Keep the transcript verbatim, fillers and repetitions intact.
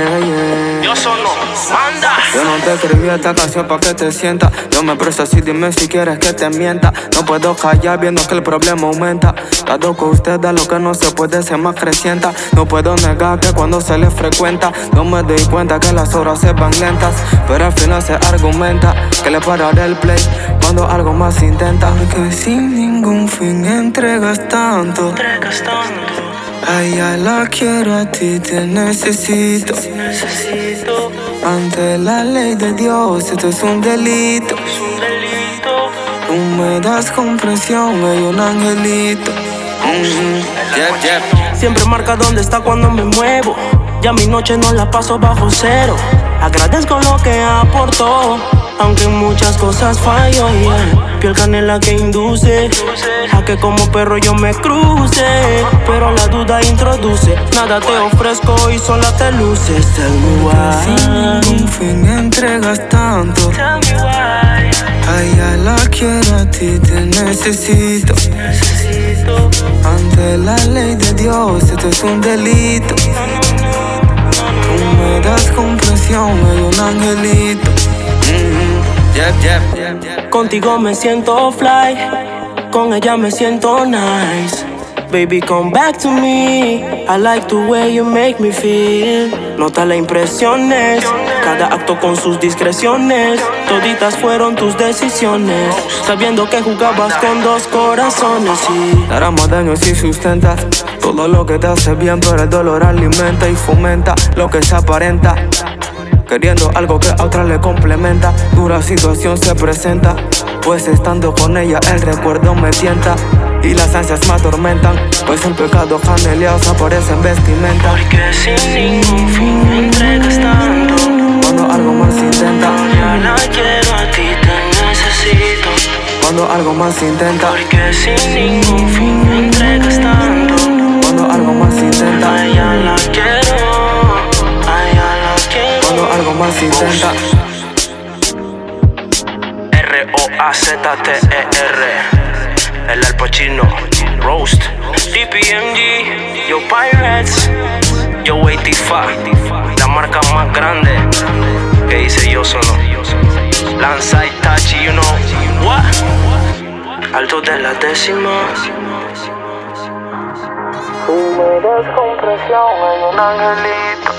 yeah, yeah. Yo solo manda. Yo no te escribí esta canción pa' que te sientas. Yo me presto así, dime si quieres que te mienta. No puedo callar viendo que el problema aumenta. Dado que usted da lo que no se puede ser más crecienta. No puedo negar que cuando se le frecuenta no me doy cuenta que las horas se van lentas. Pero al final se argumenta que le pararé el play cuando algo más intenta. Porque sin ningún fin entregas tanto. Entregas tanto. Ay, ya la quiero, a ti te necesito. Necesito. Ante la ley de Dios esto es un delito. Es un delito. Tú me das comprensión, hay un angelito. Mm-hmm. Yep, yep. Siempre marca dónde está cuando me muevo. Ya mi noche no la paso bajo cero. Agradezco lo que aportó, aunque en muchas cosas fallo, yeah. Piel canela que induce a que como perro yo me cruce, pero la duda introduce. Nada te ofrezco y sola te luces. Tell me why. Sin ningún fin entregas tanto. Tell me why. Ay, ya la quiero, a ti te necesito. Necesito. Ante la ley de Dios esto es un delito. Tú me das comprensión, hay un angelito. Mm-hmm. Yep, yep, yep, yep. Contigo me siento fly, con ella me siento nice. Baby, come back to me. I like the way you make me feel. Nota las impresiones, cada acto con sus discreciones. Toditas fueron tus decisiones, sabiendo que jugabas con dos corazones. Y dará más daño si sustentas todo lo que te hace bien, pero el dolor alimenta y fomenta lo que se aparenta. Queriendo algo que a otra le complementa, dura situación se presenta, pues estando con ella el recuerdo me tienta y las ansias me atormentan, pues en pecados caneleados aparecen vestimenta. porque sin ningún fin me entregas tanto. Cuando algo más intenta, Ya la quiero, a ti te necesito. cuando algo más intenta, Porque sin ningún fin me entregas tanto. cuando algo más intenta, Ay, ya la quiero. Ay, ya la quiero. cuando algo más intenta. R O A Z T E R. El Al Pacino, Roast, D P M G, Yo Pirates, Yo Waitify, la marca más grande que hice yo solo. Lanza y Tachi, you know what? Alto de la décima. Tú me das comprensión, hay un angelito.